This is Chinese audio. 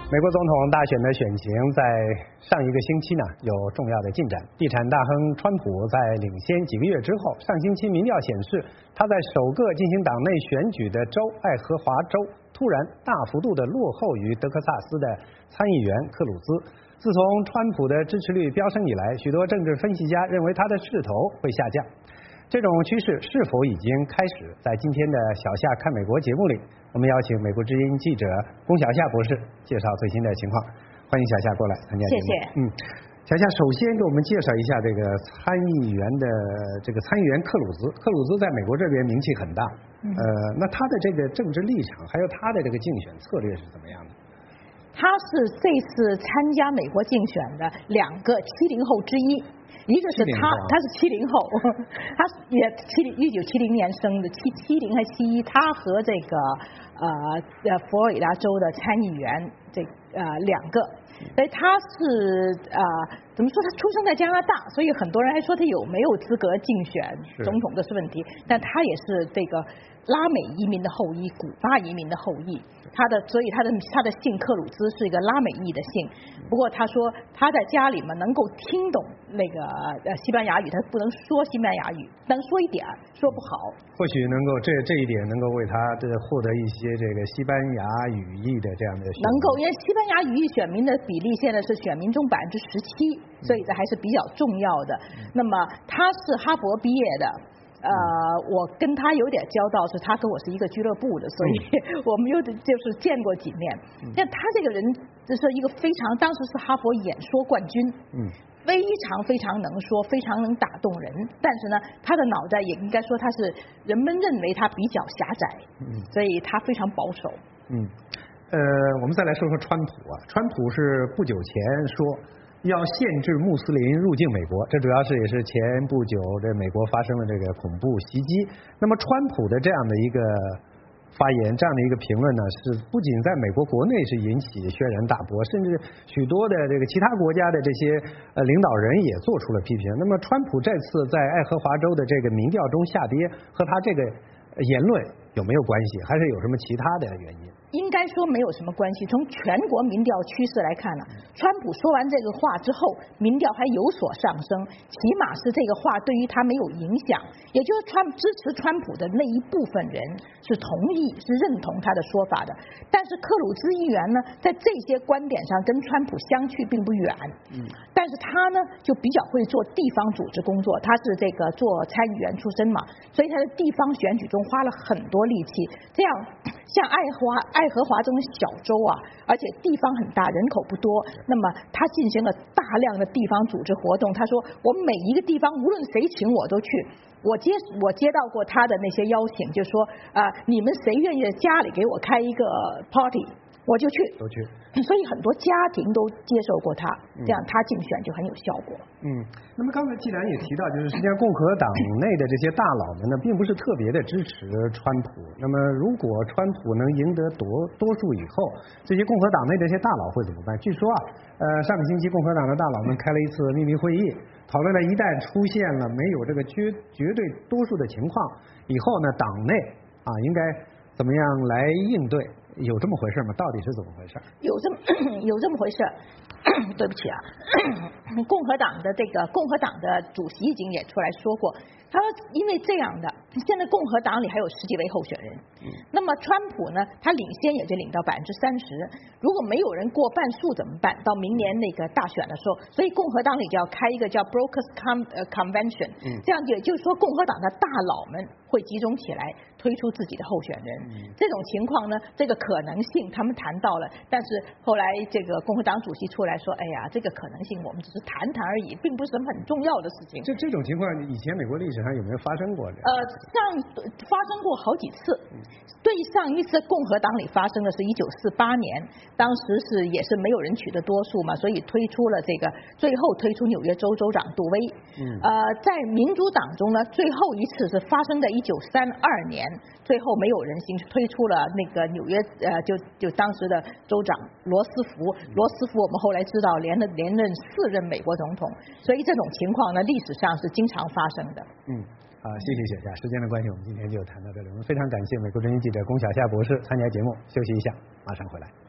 美国总统大选的选情在上一个星期呢有重要的进展。地产大亨川普在领先几个月之后，上星期民调显示他在首个进行党内选举的州爱荷华州突然大幅度的落后于德克萨斯的参议员克鲁兹。自从川普的支持率飙升以来，许多政治分析家认为他的势头会下降。这种趋势是否已经开始？在今天的小夏看美国节目里，我们邀请美国之音记者龚小夏博士介绍最新的情况。欢迎小夏过来参加节目。 谢谢。 小夏首先给我们介绍一下这个参议员的这个参议员克鲁兹。克鲁兹在美国这边名气很大，那他的这个政治立场还有他的这个竞选策略是怎么样的？ 他是这次参加美国竞选的两个70后之一。一个是他是70后，他也1970年生的，70还71，他和这个佛罗里达州的参议员两个，所以他是怎么说？他出生在加拿大，所以很多人还说他有没有资格竞选总统这是问题，但他也是这个拉美移民的后裔，古巴移民的后裔。所以他的姓克鲁兹是一个拉美裔的姓。不过他说他在家里面能够听懂那个西班牙语，他不能说西班牙语，能说一点，说不好。 或许能够这一点能够为他获得一些这个西班牙语裔的这样的选民。 能够，因为西班牙语裔选民的比例现在是选民中17%，所以这还是比较重要的。那么他是哈佛毕业的。我跟他有点交道，是他跟我是一个俱乐部的，所以我们就是见过几面。但他这个人就是一个当时是哈佛演说冠军，非常能说，非常能打动人。但是呢，他的脑袋也应该说他是人们认为他比较狭窄，所以他非常保守。 我们再来说说川普啊，川普是不久前说要限制穆斯林入境美国，这主要也是前不久这美国发生了这个恐怖袭击。那么川普的这样的一个发言，这样的一个评论呢，是不仅在美国国内是引起轩然大波，甚至许多的这个其他国家的这些领导人也做出了批评。那么川普这次在爱荷华州的这个民调中下跌，和他这个言论有没有关系？还是有什么其他的原因？ 应该说没有什么关系。从全国民调趋势来看呢，川普说完这个话之后，民调还有所上升，起码是这个话对于他没有影响。也就是支持川普的那一部分人是同意、是认同他的说法的。但是克鲁兹议员呢，在这些观点上跟川普相去并不远。但是他呢，就比较会做地方组织工作，他是这个做参议员出身嘛，所以他在地方选举中花了很多力气。这样像爱荷华这种小州啊，而且地方很大，人口不多，那么他进行了大量的地方组织活动。他说我每一个地方无论谁请我都去。我接到过他的那些邀请，就说你们谁愿意在家里给我开一个 party， 我就去。所以很多家庭都接受过他，这样他竞选就很有效果。 那么刚才既然也提到，就是实际上共和党内的这些大佬们呢，并不是特别的支持川普。那么如果川普能赢得多数以后，这些共和党内这些大佬会怎么办？据说上个星期共和党的大佬们开了一次秘密会议，讨论了一旦出现了没有这个绝对多数的情况以后呢，党内应该怎么样来应对？有这么回事吗？到底是怎么回事？有这么回事。对不起啊，共和党的主席已经也出来说过，他说因为这样的，现在共和党里还有10几位候选人，那么川普呢，他领先也就领到30%，如果没有人过半数怎么办？到明年那个大选的时候，所以共和党里就要开一个叫 Brokers Convention，这样也就是说共和党的大佬们会集中起来推出自己的候选人。这种情况呢，这个可能性他们谈到了，但是后来这个共和党主席出来说，哎呀，这个可能性我们只是谈谈而已，并不是什么很重要的事情。 这种情况以前美国历史上有没有发生过？ 发生过好几次。对上一次共和党里发生的是1948年，当时也是没有人取得多数嘛，所以最后推出纽约州州长杜威。在民主党中呢，最后一次是发生在1932年，最后没有人推出了那个纽约就当时的州长罗斯福。罗斯福我们后来知道连任4任美国总统，所以这种情况呢，历史上是经常发生的。 谢谢小夏，时间的关系，我们今天就谈到这里。我们非常感谢美国之音记者龚小夏博士参加节目，休息一下，马上回来。